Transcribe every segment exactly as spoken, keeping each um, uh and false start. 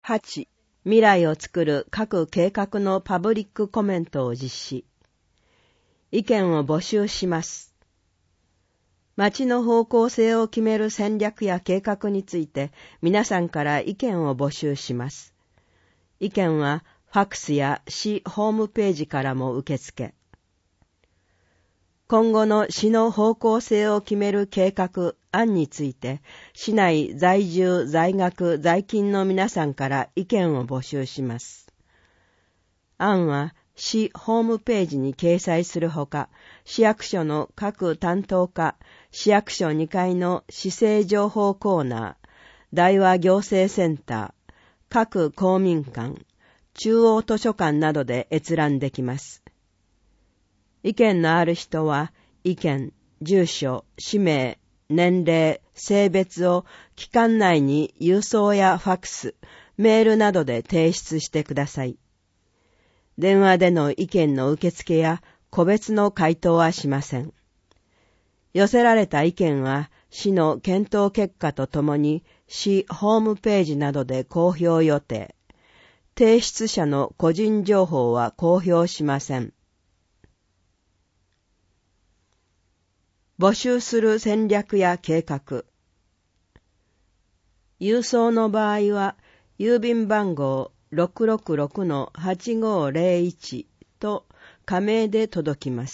はち、未来を作る各計画のパブリックコメントを実施。意見を募集します。町の方向性を決める戦略や計画について皆さんから意見を募集します。意見はファックスや市ホームページからも受付。今後の市の方向性を決める計画、案について、市内在住、在学、在勤の皆さんから意見を募集します。案は市ホームページに掲載するほか、市役所の各担当課、市役所にかいの市政情報コーナー、大和行政センター、各公民館、中央図書館などで閲覧できます。意見のある人は、意見、住所、氏名、年齢、性別を期間内に郵送やファックス、メールなどで提出してください。電話での意見の受付や個別の回答はしません。寄せられた意見は、市の検討結果とともに市ホームページなどで公表予定。提出者の個人情報は公表しません。募集する戦略や計画。郵送の場合は、郵便番号 ろくろくろくのはちごーぜろいち と仮名で届きます。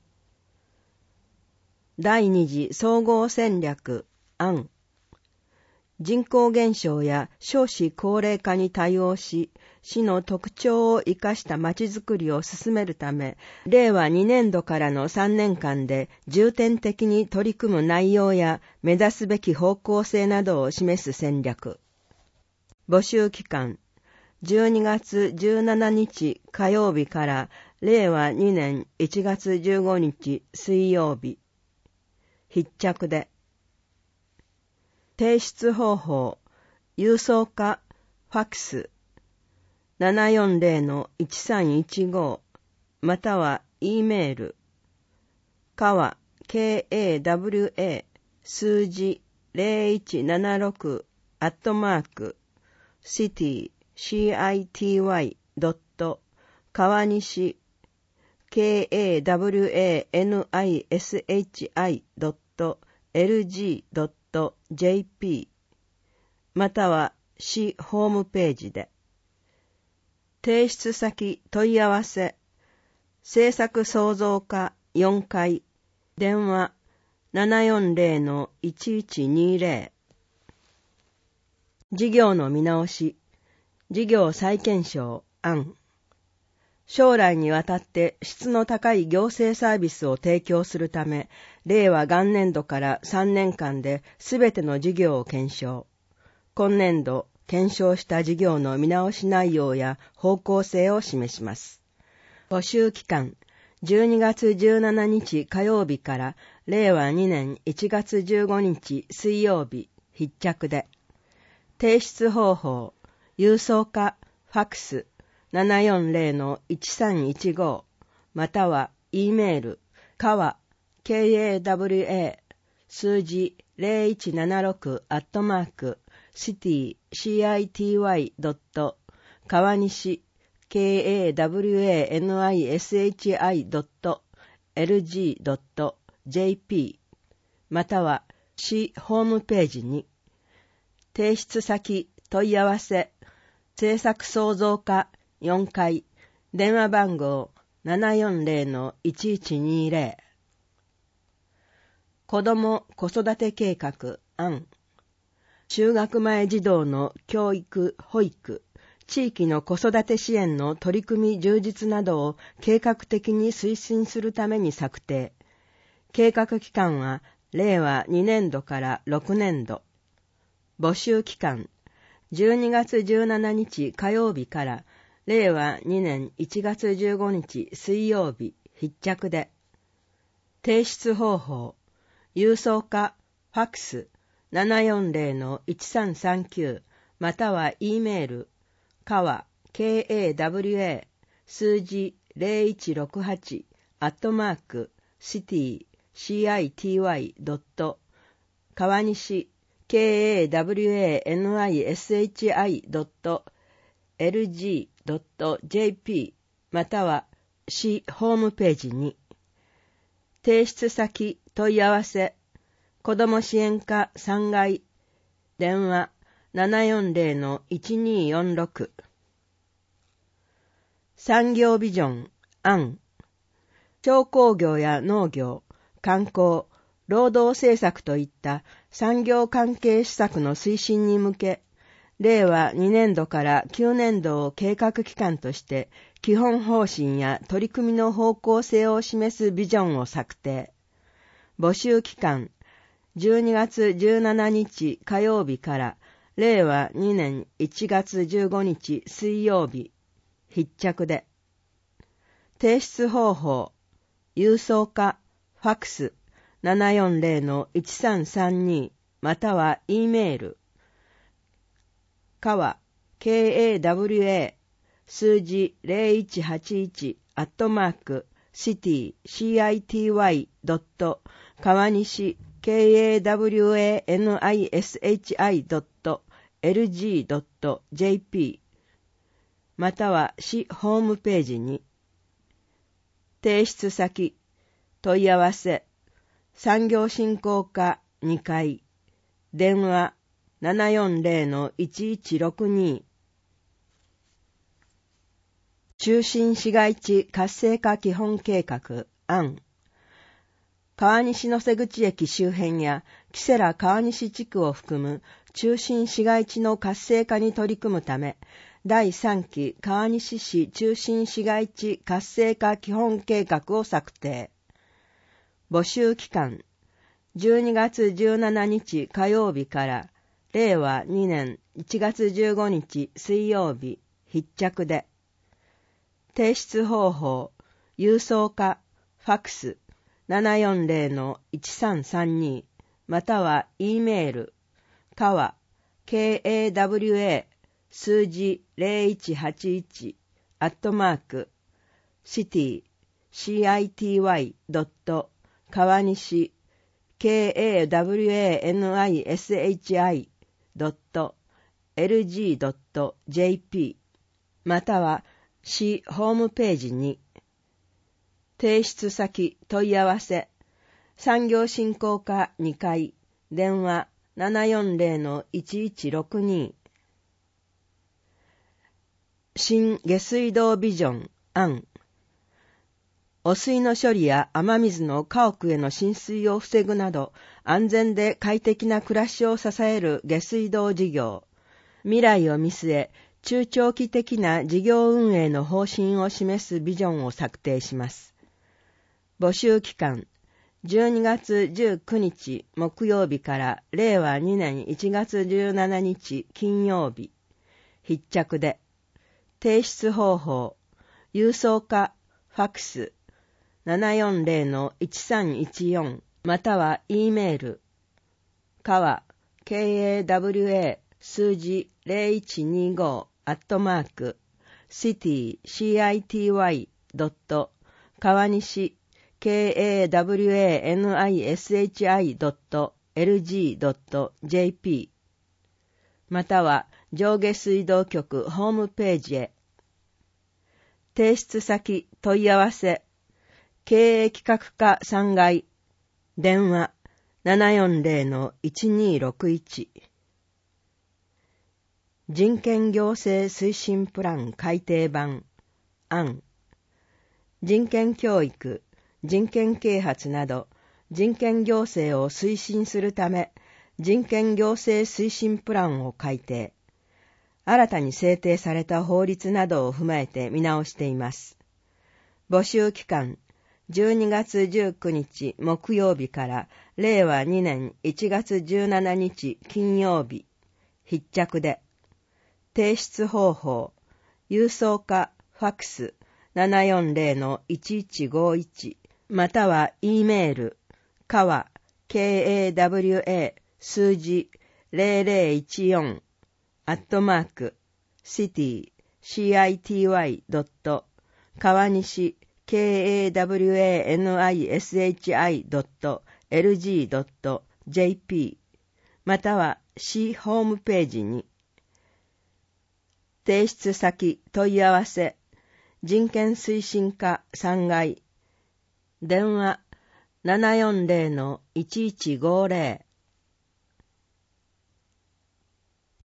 第二次総合戦略案。人口減少や少子高齢化に対応し、市の特徴を生かしたまちづくりを進めるため、れいわにねんどからのさんねんかんで重点的に取り組む内容や目指すべき方向性などを示す戦略。募集期間、じゅうにがつじゅうしちにち火曜日かられいわにねんいちがつじゅうごにち水曜日。必着で。提出方法、郵送か、ファックス、ななよんぜろのいちさんいちご、または E メール、かわ、ケーエーダブリューエー、数字ぜろいちななろく、アットマーク、シティ、シーアイティーワイ、ドット、川西、ケーエーダブリューエーエヌアイエスエイチアイ、ドット、エルジー、ドット、ジェーピー、または市ホームページで。提出先問い合わせ、政策創造課よんかい、電話 ななよんぜろのいちいちにぜろ。事業の見直し、事業再検証案。将来にわたって質の高い行政サービスを提供するため、れいわ元年度からさんねんかんですべての事業を検証。今年度、検証した事業の見直し内容や方向性を示します。募集期間、じゅうにがつじゅうしちにち火曜日かられいわにねんいちがつじゅうごにち水曜日、必着で。提出方法、郵送か、ファックス、ななよんぜろのいちさんいちご、または E メール、かわ、ケーエーダブリューエー、数字ぜろいちななろく、アットマーク、シティ、シーアイティーワイ、ドット、川西、ケーエーダブリューエーエヌアイエスエイチアイ、ドット、エルジー、ドット、ジェーピー、または市ホームページに。提出先、問い合わせ、政策創造課よんかい、電話番号 ななよんぜろのいちいちにぜろ。子ども子育て計画案。就学前児童の教育、保育、地域の子育て支援の取り組み充実などを計画的に推進するために策定。計画期間はれいわにねんどからろくねんど。募集期間、じゅうにがつじゅうしちにち火曜日かられいわにねんいちがつじゅうごにち水曜日、必着で。提出方法、郵送か、ファックス、ななよんぜろのいちさんさんきゅう、または E メール、かわ、ケーエーダブリューエー、数字ぜろいちろくはち、アットマーク、シティ、シーアイティーワイ、ドット、川西、 ケーエーダブリューエーエヌアイエスエイチアイドットエルジードットジェーピー または市ホームページに、提出先問い合わせ、子ども支援課さんがい、電話 ななよんぜろのいちにーよんろく。産業ビジョン案、商工業や農業、観光、労働政策といった産業関係施策の推進に向け、れいわにねんどからきゅうねんどを計画期間として基本方針や取り組みの方向性を示すビジョンを策定。募集期間、じゅうにがつじゅうしちにち火曜日かられいわにねんいちがつじゅうごにち水曜日、必着で。提出方法、郵送か、ファックス ななよんぜろのいちさんさんに または E メール、かは ケーエーダブリューエー 数字ぜろいちはちいちアットマークシティ シーアイティーワイ ドット川西 ケーエーダブリューエーエヌアイエスエイチアイ ドットエルジー ドット ジェーピー または市ホームページに、提出先問い合わせ産業振興課にかい、電話 ななよんぜろのいちいちろくに。中心市街地活性化基本計画案、川西野瀬口駅周辺や木瀬良川西地区を含む中心市街地の活性化に取り組むため、だいさんき川西市中心市街地活性化基本計画を策定。募集期間、じゅうにがつじゅうしちにち火曜日かられいわにねんいちがつじゅうごにち水曜日、必着で。提出方法、郵送か、ファックス ななよんぜろのいちさんさんに または E メール、かは ケーエーダブリューエー 数字ぜろいちはちいちアットマークシティ シーアイティーワイ ドット川西 ケーエーダブリューエーエヌアイエスエイチアイ ドットエルジー ドット ジェーピー または市ホームページに、提出先問い合わせ産業振興課にかい、電話 ななよんぜろのいちいちろくに。新下水道ビジョン案、汚水の処理や雨水の家屋への浸水を防ぐなど安全で快適な暮らしを支える下水道事業、未来を見据え中長期的な事業運営の方針を示すビジョンを策定します。募集期間、じゅうにがつじゅうくにち木曜日かられいわにねんいちがつじゅうしちにち金曜日、必着で。提出方法、郵送か、ファックス ななよんぜろのいちさんいちよん または E メール、かは ケーエーダブリューエー 数字ぜろいちにごアットマークシティ シーアイティーワイ ドット川西 ケーエーダブリューエーエヌアイエスエイチアイ ドットエルジー ドット ジェーピー または上下水道局ホームページへ。提出先問い合わせ経営企画課さんがい、電話 ななよんぜろのいちにろくいち。人権行政推進プラン改訂版案、人権教育、人権啓発など人権行政を推進するため人権行政推進プランを改訂、新たに制定された法律などを踏まえて見直しています。募集期間、じゅうにがつじゅうくにち木曜日かられいわにねんいちがつじゅうしちにち金曜日、必着で。提出方法、郵送かファックス ななよんぜろのいちいちごいち または E メール、かは ケーエーダブリューエー 数字ぜろぜろいちよんアットマークシティ シーアイティーワイ ドット川西 ケーエーダブリューエーエヌアイエスエイチアイ ドットエルジー ドット ジェーピーまたは市ホームページに。提出先問い合わせ人権推進課さんがい、電話 ななよんゼロのいちいちごゼロ